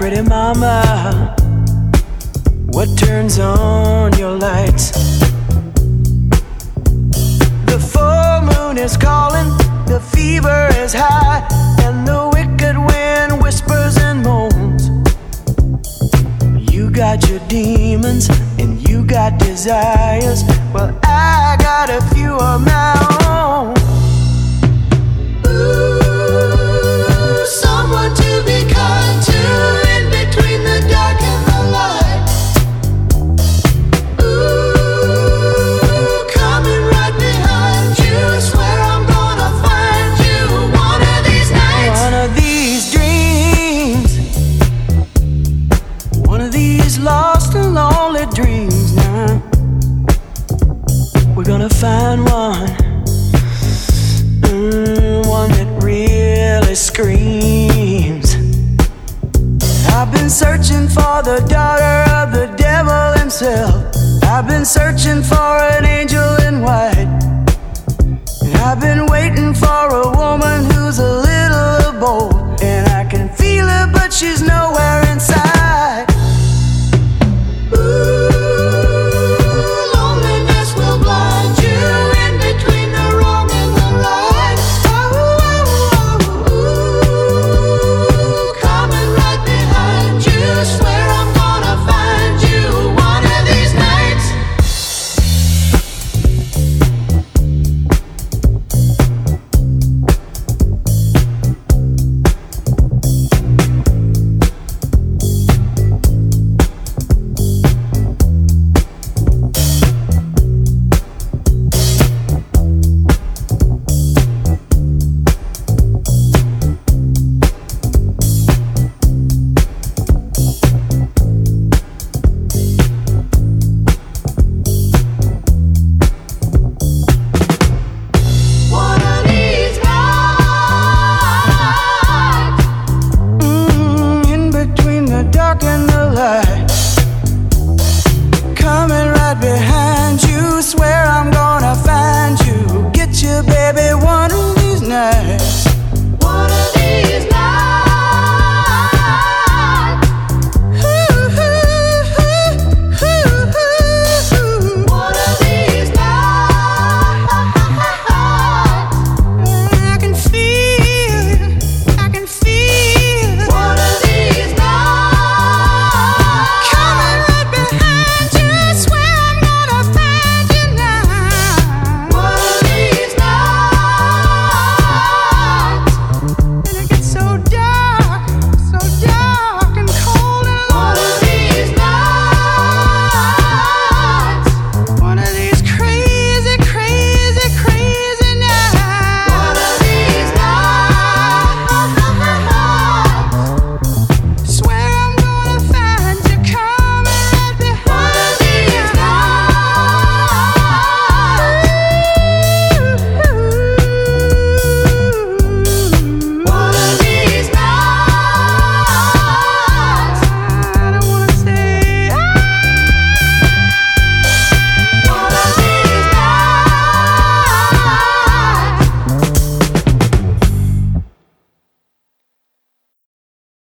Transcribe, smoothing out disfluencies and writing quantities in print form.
Pretty mama, what turns on your lights? The full moon is calling, the fever is high, and the wicked wind whispers and moans. You got your demons and you got desires. Well, I got a few of my own. Ooh, someone to be kind to in between the dark and the light. Ooh, coming right behind you. Swear I'm gonna find you one of these nights. One of these dreams. One of these lost and lonely dreams now. We're gonna find one. One that really screams. I've been searching for the daughter of the devil himself. I've been searching for an angel in white.